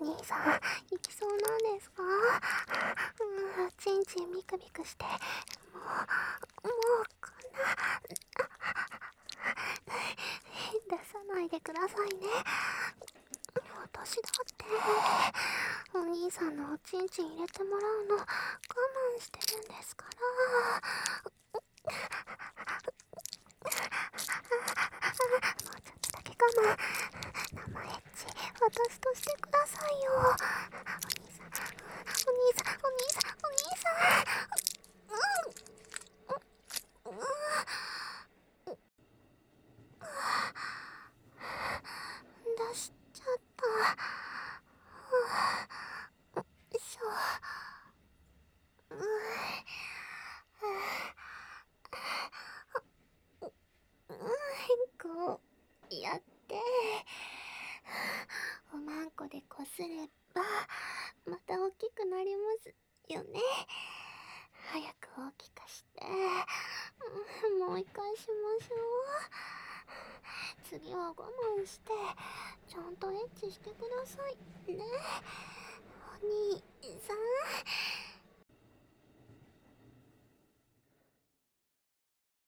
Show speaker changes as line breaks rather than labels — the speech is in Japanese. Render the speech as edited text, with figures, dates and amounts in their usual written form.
お兄さん、行きそうなんですか？ちんちんビクビクして、もうこんな、出さないでくださいね。私だって、お兄さんのおちんちん入れてもらうの我慢してるんですから。もうちょっとだけ我慢。生エッチ、私としてくださいよ。お兄さん、お兄さん、お兄さん、お兄さん。出しちゃった。よいしょ。こうやっておまんこでこすればまた大きくなりますよね。早く大きくして、もう一回しましょう。次は我慢してちゃんとエッチしてくださいね、お兄さん。